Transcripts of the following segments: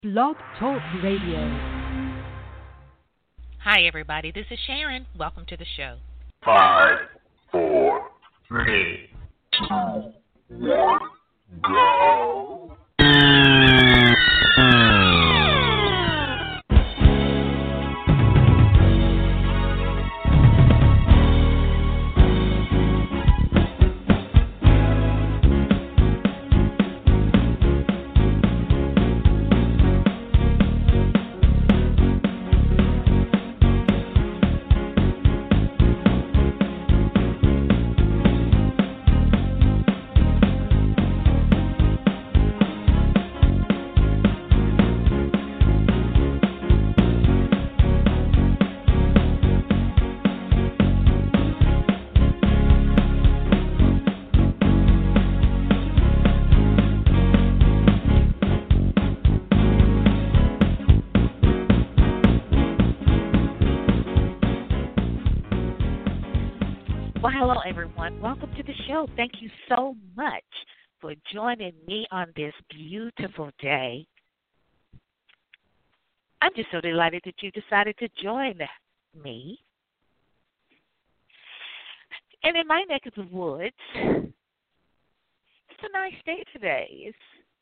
Blog Talk Radio. Hi, everybody. This is Sharon. Welcome to the show. 5, 4, 3, 2, 1, go. Well, hello, everyone. Welcome to the show. Thank you so much for joining me on this beautiful day. I'm just so delighted that you decided to join me. And in my neck of the woods, it's a nice day today. It's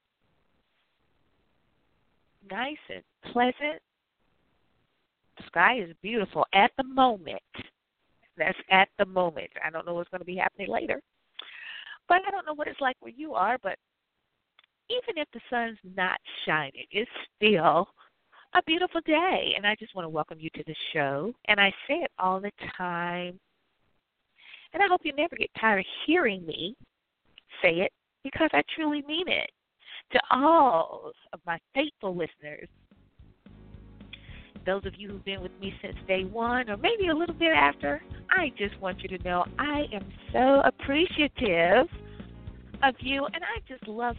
nice and pleasant. The sky is beautiful at the moment. That's at the moment. I don't know what's going to be happening later. But I don't know what it's like where you are. But even if the sun's not shining, it's still a beautiful day. And I just want to welcome you to the show. And I say it all the time. And I hope you never get tired of hearing me say it, because I truly mean it. To all of my faithful listeners, those of you who've been with me since day one or maybe a little bit after, I just want you to know I am so appreciative of you, and I just love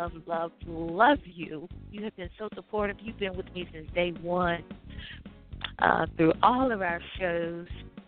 you. You have been so supportive. You've been with me since day one through all of our shows,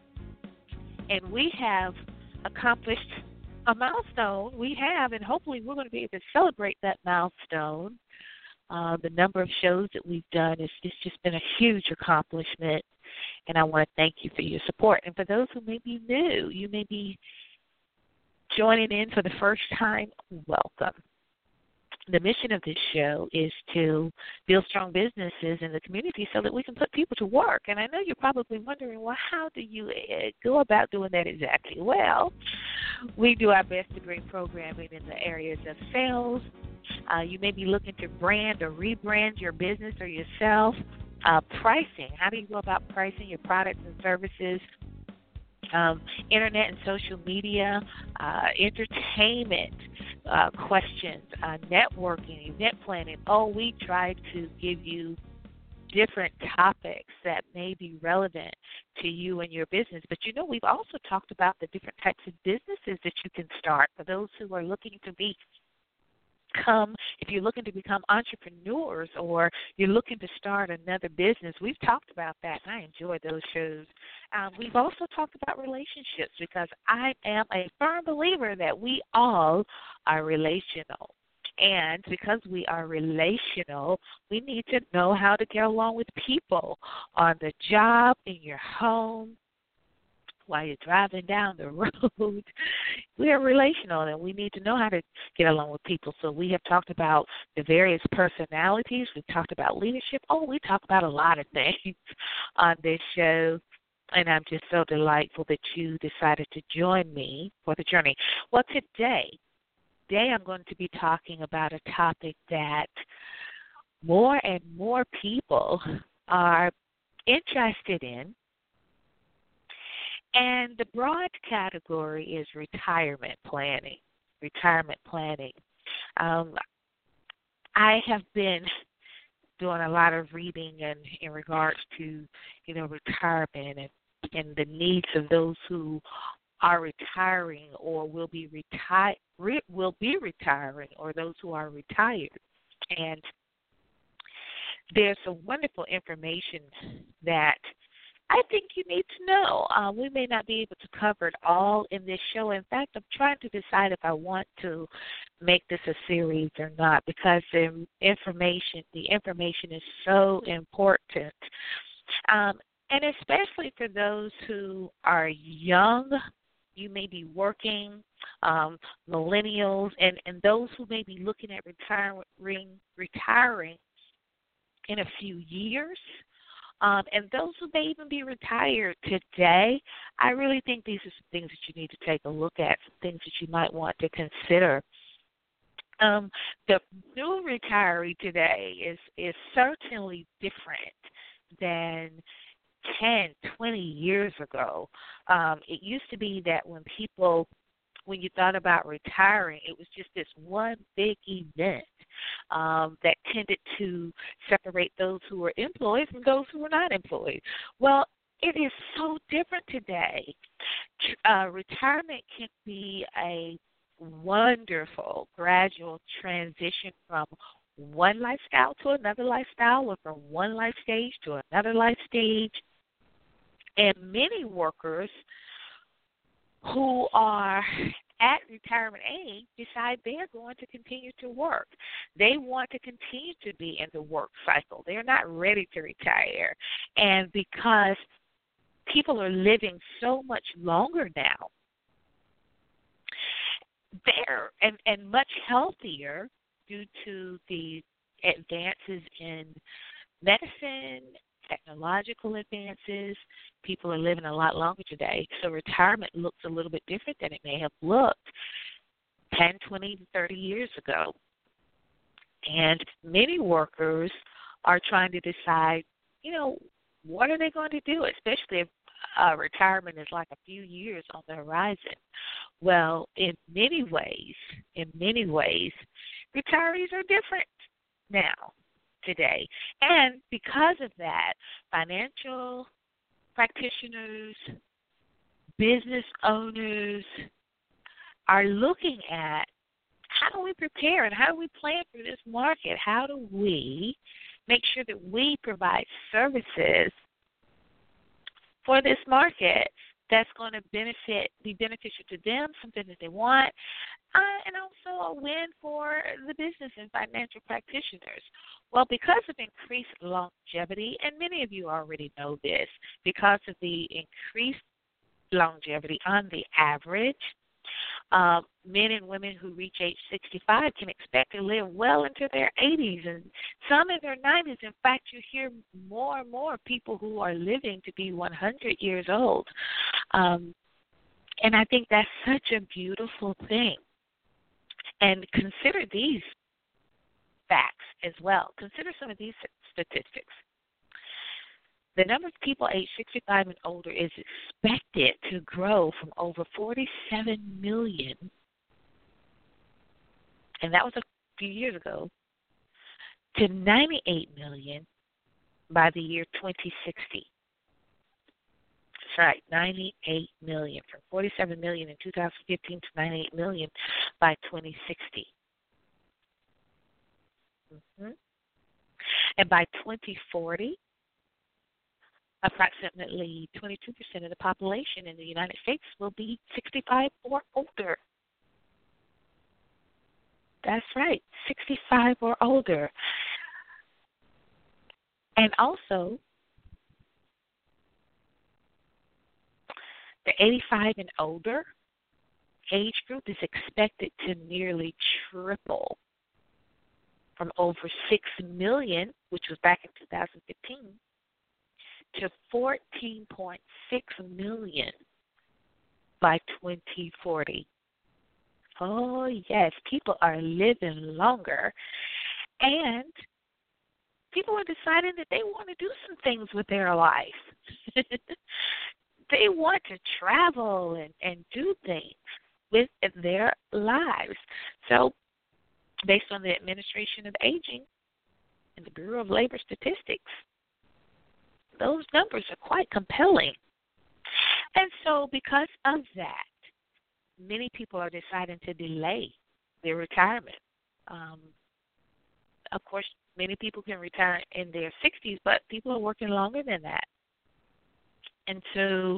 and we have accomplished a milestone. We have, and hopefully we're going to be able to celebrate that milestone. The number of shows that we've done is it's just been a huge accomplishment, and I want to thank you for your support. And for those who may be new, you may be joining in for the first time, welcome. The mission of this show is to build strong businesses in the community so that we can put people to work. And I know you're probably wondering, well, how do you go about doing that exactly? Well, we do our best to bring programming in the areas of sales. You may be looking to brand or rebrand your business or yourself. Pricing. How do you go about pricing your products and services? Internet and social media, entertainment questions, networking, event planning. Oh, we try to give you different topics that may be relevant to you and your business. But, we've also talked about the different types of businesses that you can start for those who are looking to if you're looking to become entrepreneurs or you're looking to start another business. We've talked about that, and I enjoy those shows. We've also talked about relationships, because I am a firm believer that we all are relational. And because we are relational, we need to know how to get along with people on the job, in your home, while you're driving down the road. We are relational, and we need to know how to get along with people. So we have talked about the various personalities. We've talked about leadership. Oh, we talk about a lot of things on this show, and I'm just so delightful that you decided to join me for the journey. Well, today I'm going to be talking about a topic that more and more people are interested in. And the broad category is retirement planning. I have been doing a lot of reading in regards to, retirement and the needs of those who are retiring or will be retiring, or those who are retired. And there's some wonderful information that I think you need to know. We may not be able to cover it all in this show. In fact, I'm trying to decide if I want to make this a series or not because the information is so important. And especially for those who are young, you may be working, millennials, and those who may be looking at retiring in a few years. And those who may even be retired today, I really think these are some things that you need to take a look at, some things that you might want to consider. The new retiree today is certainly different than 10, 20 years ago. It used to be that when you thought about retiring, it was just this one big event that tended to separate those who were employed from those who were not employed. Well, it is so different today. Retirement can be a wonderful gradual transition from one lifestyle to another lifestyle or from one life stage to another life stage. And many workers who are at retirement age decide they're going to continue to work. They want to continue to be in the work cycle. They're not ready to retire. And because people are living so much longer now, they're and much healthier due to the advances in medicine, technological advances. People are living a lot longer today, so retirement looks a little bit different than it may have looked 10, 20, 30 years ago. And many workers are trying to decide, what are they going to do, especially if retirement is like a few years on the horizon. Well, in many ways, retirees are different now, today. And because of that, financial practitioners, business owners are looking at how do we prepare and how do we plan for this market? How do we make sure that we provide services for this market that's going to be beneficial to them, something that they want, and also a win for the business and financial practitioners. Well, because of increased longevity, and many of you already know this, because of the increased longevity on the average, men and women who reach age 65 can expect to live well into their 80s and some in their 90s. In fact, you hear more and more people who are living to be 100 years old. And I think that's such a beautiful thing. And consider these facts as well. Consider some of these statistics. The number of people aged 65 and older is expected to grow from over 47 million, and that was a few years ago, to 98 million by the year 2060. That's right, 98 million, from 47 million in 2015 to 98 million by 2060. And by 2040, approximately 22% of the population in the United States will be 65 or older. That's right, 65 or older. And also, the 85 and older age group is expected to nearly triple from over 6 million, which was back in 2015, to 14.6 million by 2040. Oh, yes, people are living longer. And people are deciding that they want to do some things with their life. They want to travel and do things with their lives. So, based on the Administration of Aging and the Bureau of Labor Statistics, those numbers are quite compelling. And so because of that, many people are deciding to delay their retirement. Of course, many people can retire in their 60s, but people are working longer than that. And so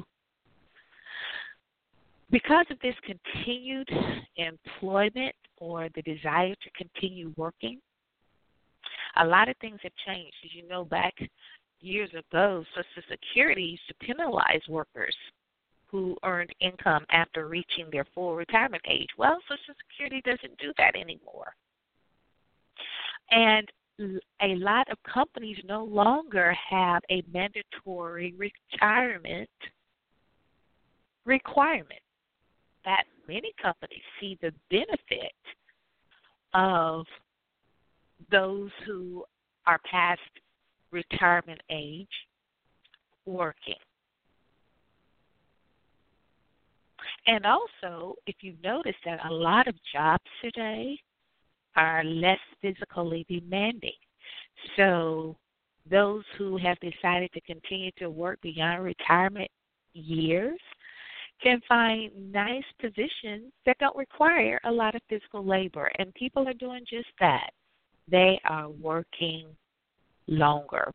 because of this continued employment or the desire to continue working, a lot of things have changed. As you know, back years ago, Social Security used to penalize workers who earned income after reaching their full retirement age. Well, Social Security doesn't do that anymore. And a lot of companies no longer have a mandatory retirement requirement. That many companies see the benefit of those who are past retirement age working. And also, if you notice that a lot of jobs today are less physically demanding. So those who have decided to continue to work beyond retirement years can find nice positions that don't require a lot of physical labor. And people are doing just that. They are working longer.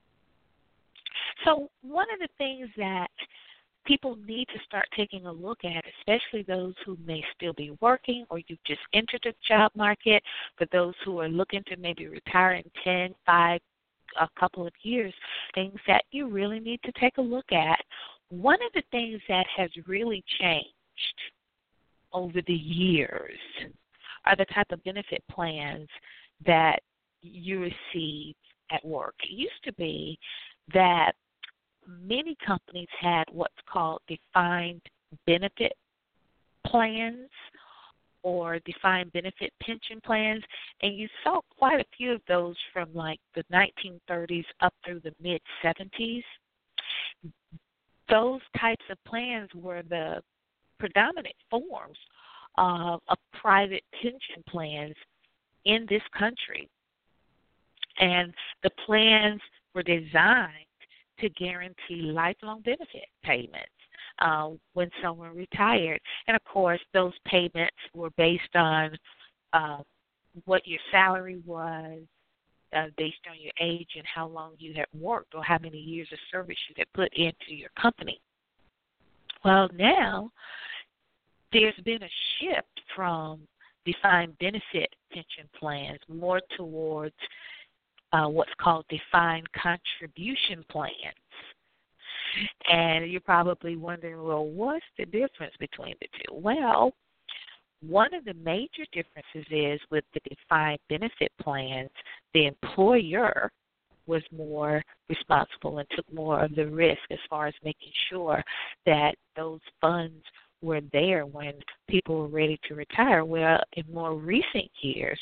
So one of the things that people need to start taking a look at, especially those who may still be working or you've just entered the job market, for those who are looking to maybe retire in 10, 5, a couple of years, things that you really need to take a look at. One of the things that has really changed over the years are the type of benefit plans that you receive at work. It used to be that many companies had what's called defined benefit plans or defined benefit pension plans, and you saw quite a few of those from like the 1930s up through the mid-70s. Those types of plans were the predominant forms of private pension plans in this country. And the plans were designed to guarantee lifelong benefit payments when someone retired. And, of course, those payments were based on what your salary was, based on your age and how long you had worked or how many years of service you had put into your company. Well, now there's been a shift from defined benefit pension plans more towards what's called defined contribution plans. And you're probably wondering, well, what's the difference between the two? Well, one of the major differences is with the defined benefit plans, the employer was more responsible and took more of the risk as far as making sure that those funds were there when people were ready to retire. Well, in more recent years,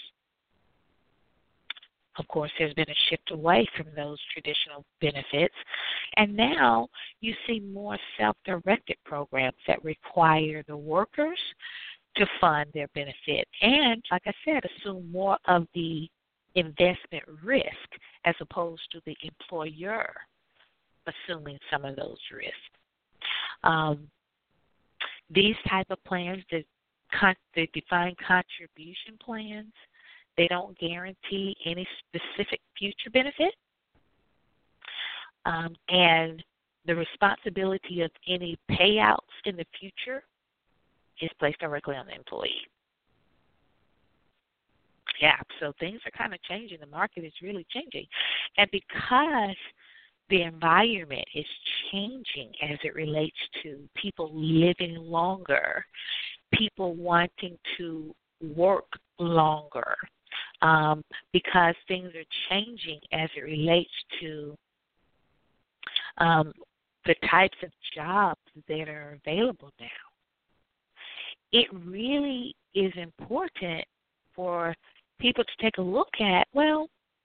of course, there's been a shift away from those traditional benefits, and now you see more self-directed programs that require the workers to fund their benefit and, like I said, assume more of the investment risk as opposed to the employer assuming some of those risks. These type of plans, the defined contribution plans, they don't guarantee any specific future benefit, and the responsibility of any payouts in the future is placed directly on the employee. Yeah, so things are kind of changing. The market is really changing. And because the environment is changing as it relates to people living longer, people wanting to work longer, because things are changing as it relates to the types of jobs that are available now. It really is important for people to take a look at, well,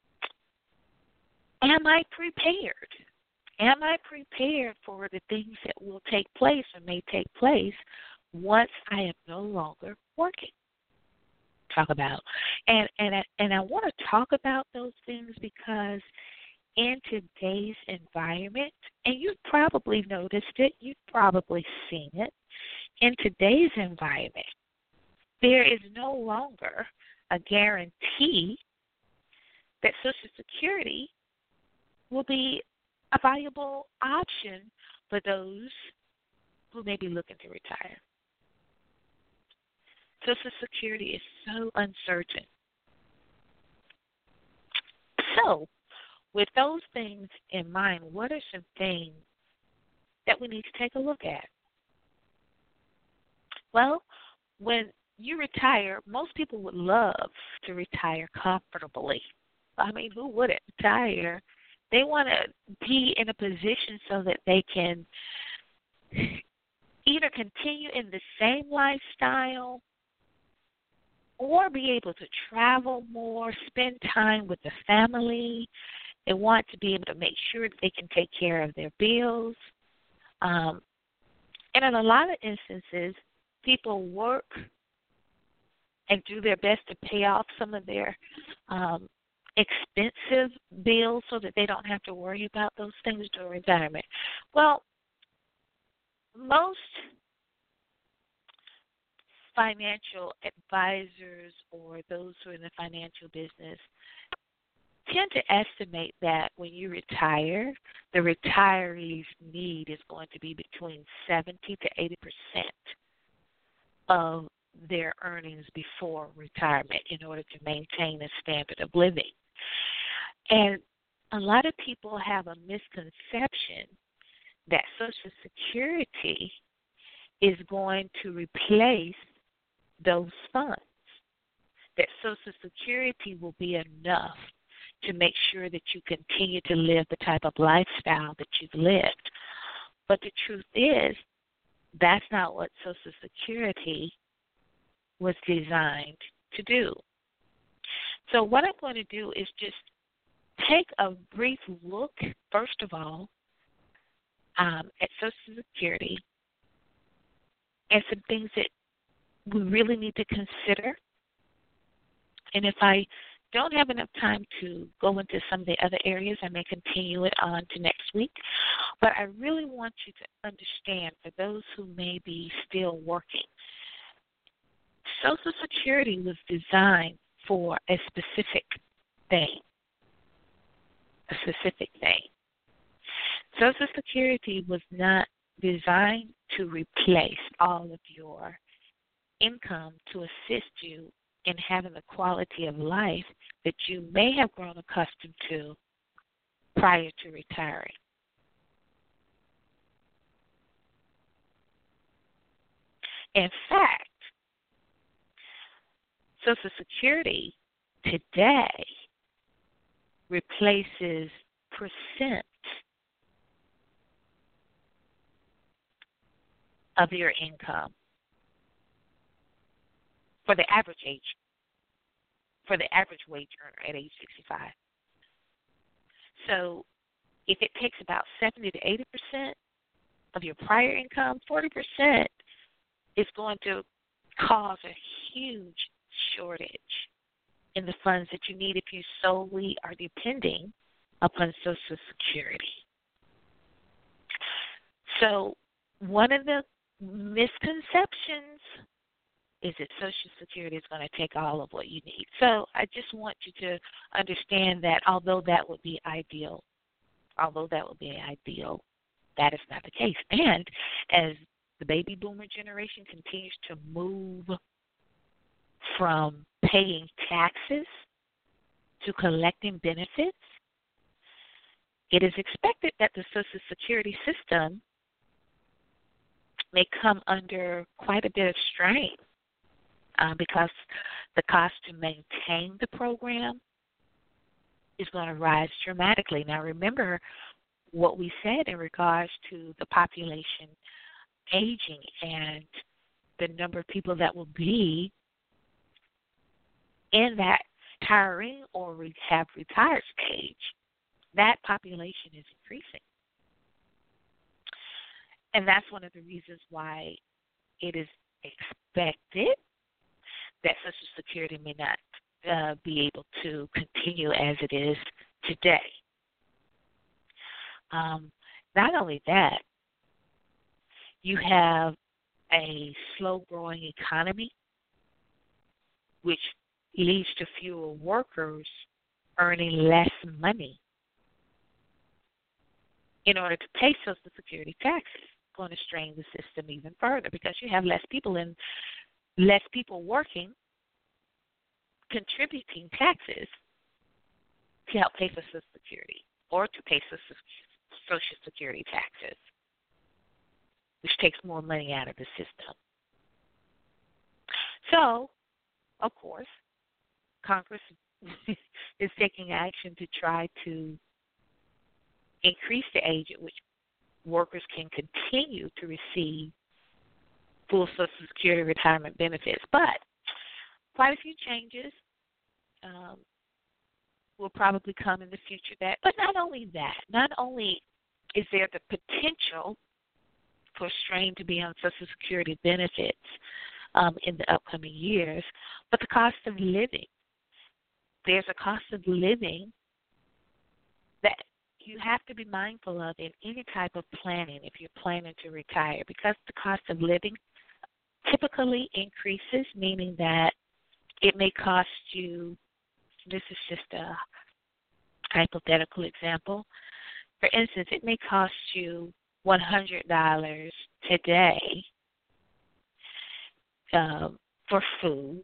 am I prepared? Am I prepared for the things that will take place or may take place once I am no longer working? Talk about. And I want to talk about those things because in today's environment, and you've probably noticed it, you've probably seen it, in today's environment, there is no longer a guarantee that Social Security will be a viable option for those who may be looking to retire. Social Security is so uncertain. So, with those things in mind, what are some things that we need to take a look at? Well, when you retire, most people would love to retire comfortably. I mean, who wouldn't retire? They want to be in a position so that they can either continue in the same lifestyle or be able to travel more, spend time with the family. They want to be able to make sure that they can take care of their bills. And in a lot of instances, people work and do their best to pay off some of their expensive bills so that they don't have to worry about those things during retirement. Well, most financial advisors or those who are in the financial business tend to estimate that when you retire, the retiree's need is going to be between 70 to 80% of their earnings before retirement in order to maintain a standard of living. And a lot of people have a misconception that Social Security is going to replace those funds, that Social Security will be enough to make sure that you continue to live the type of lifestyle that you've lived. But the truth is, that's not what Social Security was designed to do. So what I'm going to do is just take a brief look, first of all, at Social Security and some things that we really need to consider. And if I don't have enough time to go into some of the other areas, I may continue it on to next week. But I really want you to understand, for those who may be still working, Social Security was designed for a specific thing. A specific thing. Social Security was not designed to replace all of your income to assist you in having the quality of life that you may have grown accustomed to prior to retiring. In fact, Social Security today replaces percent of your income for the average wage earner at age 65. So if it takes about 70 to 80% of your prior income, 40% is going to cause a huge shortage in the funds that you need if you solely are depending upon Social Security. So one of the misconceptions is that Social Security is going to take all of what you need. So I just want you to understand that although that would be ideal, that is not the case. And as the baby boomer generation continues to move from paying taxes to collecting benefits, it is expected that the Social Security system may come under quite a bit of strain because the cost to maintain the program is going to rise dramatically. Now, remember what we said in regards to the population aging and the number of people that will be in that retiring or have retired stage. That population is increasing. And that's one of the reasons why it is expected that Social Security may not be able to continue as it is today. Not only that, you have a slow-growing economy, which leads to fewer workers earning less money. in order to pay Social Security taxes. Going to strain the system even further because you have less people working, contributing taxes to help pay for Social Security or to pay Social Security taxes, which takes more money out of the system. So, of course, Congress is taking action to try to increase the age at which workers can continue to receive full Social Security retirement benefits. But quite a few changes will probably come in the future. But not only is there the potential for strain to be on Social Security benefits in the upcoming years, but the cost of living. There's a cost of living that you have to be mindful of in any type of planning if you're planning to retire, because the cost of living typically increases, meaning that it may cost you, this is just a hypothetical example. For instance, it may cost you $100 today for food,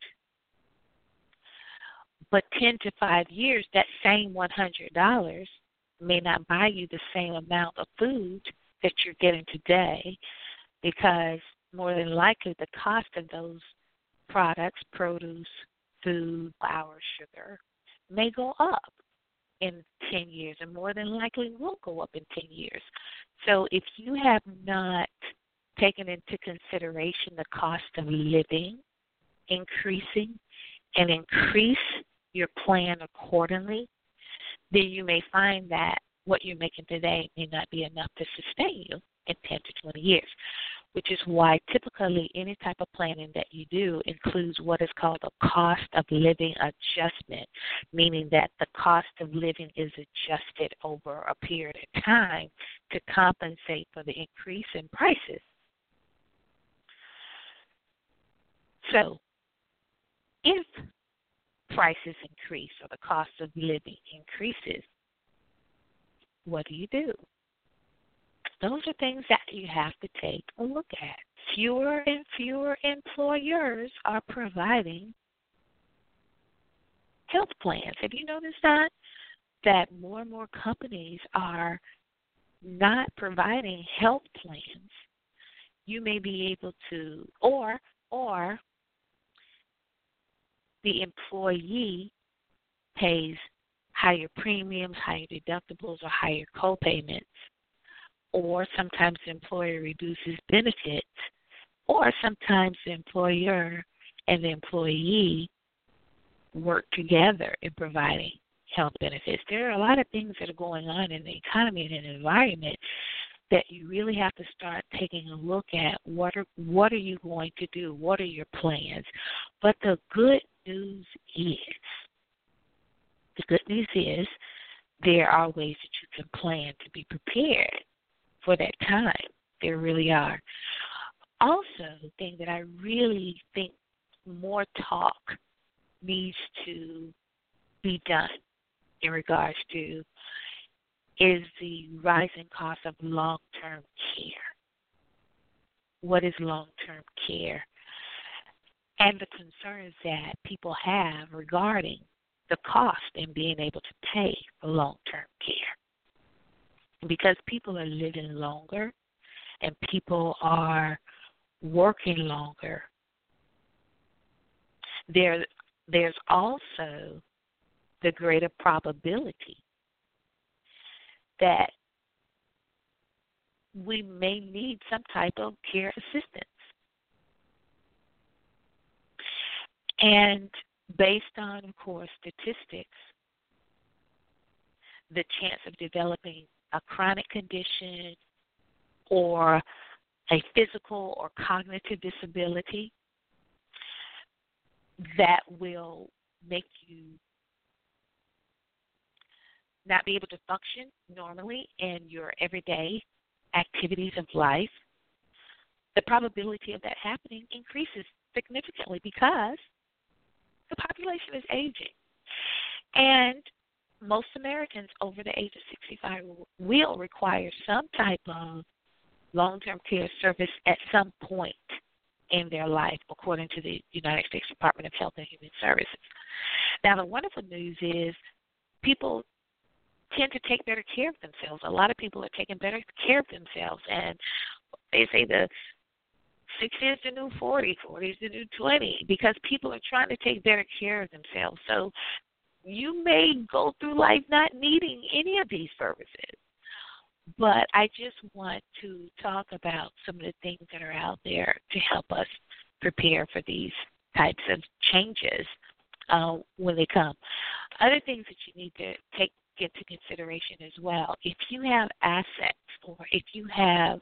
but 10 to 5 years, that same $100 may not buy you the same amount of food that you're getting today, because more than likely the cost of those products, produce, food, flour, sugar, may go up in 10 years, and more than likely will go up in 10 years. So if you have not taken into consideration the cost of living increasing and increase your plan accordingly, then you may find that what you're making today may not be enough to sustain you in 10 to 20 years, which is why typically any type of planning that you do includes what is called a cost of living adjustment, meaning that the cost of living is adjusted over a period of time to compensate for the increase in prices. So if prices increase or the cost of living increases, what do? Those are things that you have to take a look at. Fewer and fewer employers are providing health plans. Have you noticed that? That more and more companies are not providing health plans. You may be able to, or the employee pays higher premiums, higher deductibles, or higher co-payments, or sometimes the employer reduces benefits, or sometimes the employer and the employee work together in providing health benefits. There are a lot of things that are going on in the economy and in the environment that you really have to start taking a look at. What are you going to do? What are your plans? But the good news is there are ways that you can plan to be prepared for that time. There really are. Also, the thing that I really think more talk needs to be done in regards to is the rising cost of long-term care. What is long-term care? And the concerns that people have regarding the cost and being able to pay for long-term care. Because people are living longer and people are working longer, there's also the greater probability that we may need some type of care assistance. And based on, of course, statistics, the chance of developing a chronic condition or a physical or cognitive disability that will make you not be able to function normally in your everyday activities of life, the probability of that happening increases significantly because the population is aging. And most Americans over the age of 65 will require some type of long-term care service at some point in their life, according to the United States Department of Health and Human Services. Now, the wonderful news is people tend to take better care of themselves. A lot of people are taking better care of themselves, and they say the 60 is the new 40, 40 is the new 20, because people are trying to take better care of themselves. So you may go through life not needing any of these services. But I just want to talk about some of the things that are out there to help us prepare for these types of changes when they come. Other things that you need to take into consideration as well, if you have assets or if you have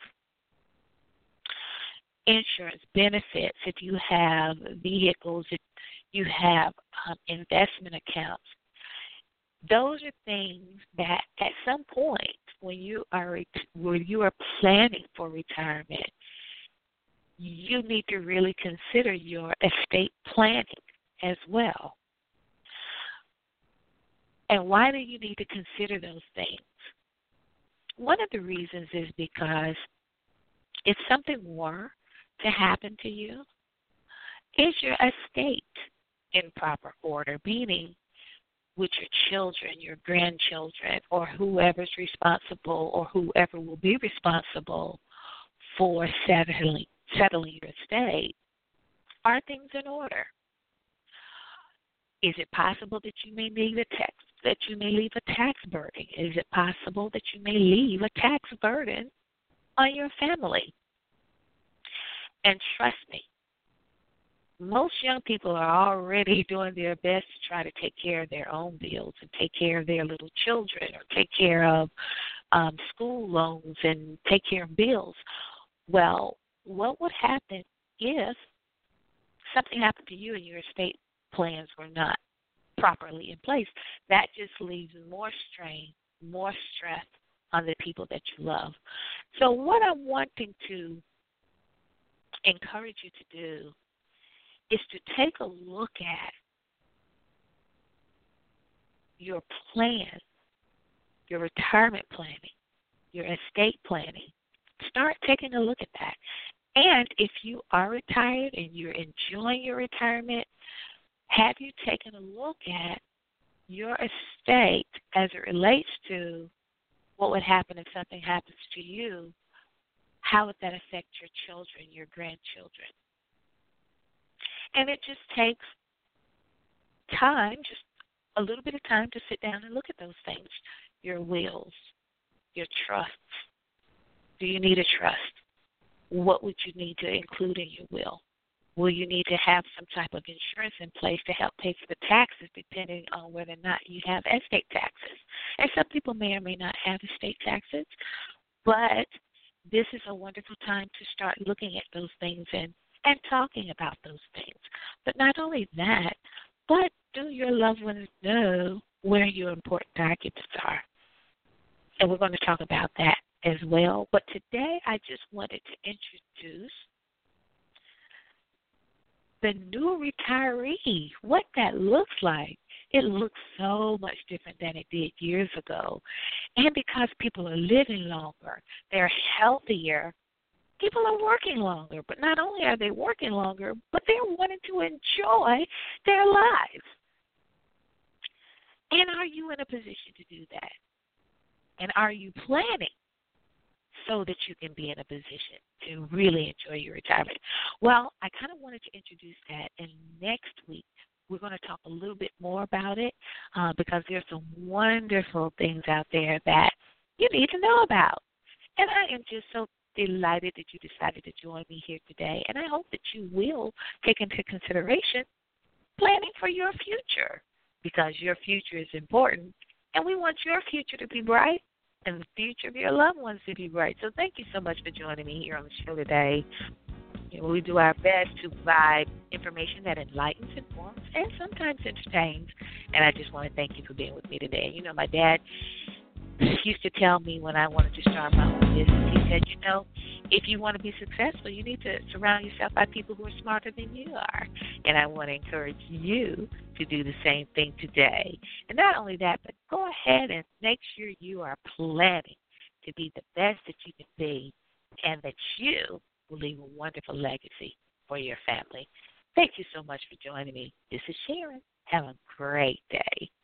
insurance benefits, if you have vehicles, if you have investment accounts, those are things that at some point when you are planning for retirement, you need to really consider your estate planning as well. And why do you need to consider those things? One of the reasons is because if something were to happen to you, is your estate in proper order? Meaning, with your children, your grandchildren, or whoever's responsible or whoever will be responsible for settling your estate, are things in order? Is it possible that you may leave a tax burden? Is it possible that you may leave a tax burden on your family? And trust me, most young people are already doing their best to try to take care of their own bills and take care of their little children or take care of school loans and take care of bills. Well, what would happen if something happened to you and your estate plans were not properly in place? That just leaves more strain, more stress on the people that you love. So what I'm wanting to encourage you to do is to take a look at your plan, your retirement planning, your estate planning. Start taking a look at that. And if you are retired and you're enjoying your retirement, have you taken a look at your estate as it relates to what would happen if something happens to you? How would that affect your children, your grandchildren? And it just takes time, just a little bit of time to sit down and look at those things. Your wills, your trusts. Do you need a trust? What would you need to include in your will? Will you need to have some type of insurance in place to help pay for the taxes, depending on whether or not you have estate taxes? And some people may or may not have estate taxes, but this is a wonderful time to start looking at those things and talking about those things. But not only that, but do your loved ones know where your important documents are? And we're going to talk about that as well. But today I just wanted to introduce the new retiree, what that looks like. It looks so much different than it did years ago. And because people are living longer, they're healthier, people are working longer. But not only are they working longer, but they're wanting to enjoy their lives. And are you in a position to do that? And are you planning so that you can be in a position to really enjoy your retirement? Well, I kind of wanted to introduce that, and next week we're going to talk a little bit more about it because there's some wonderful things out there that you need to know about. And I am just so delighted that you decided to join me here today, and I hope that you will take into consideration planning for your future, because your future is important, and we want your future to be bright and the future of your loved ones to be bright. So thank you so much for joining me here on the show today. We do our best to provide information that enlightens, informs, and sometimes entertains. And I just want to thank you for being with me today. You know, my dad used to tell me when I wanted to start my own business, he said, if you want to be successful, you need to surround yourself by people who are smarter than you are. And I want to encourage you to do the same thing today. And not only that, but go ahead and make sure you are planning to be the best that you can be and that you will leave a wonderful legacy for your family. Thank you so much for joining me. This is Sharon. Have a great day.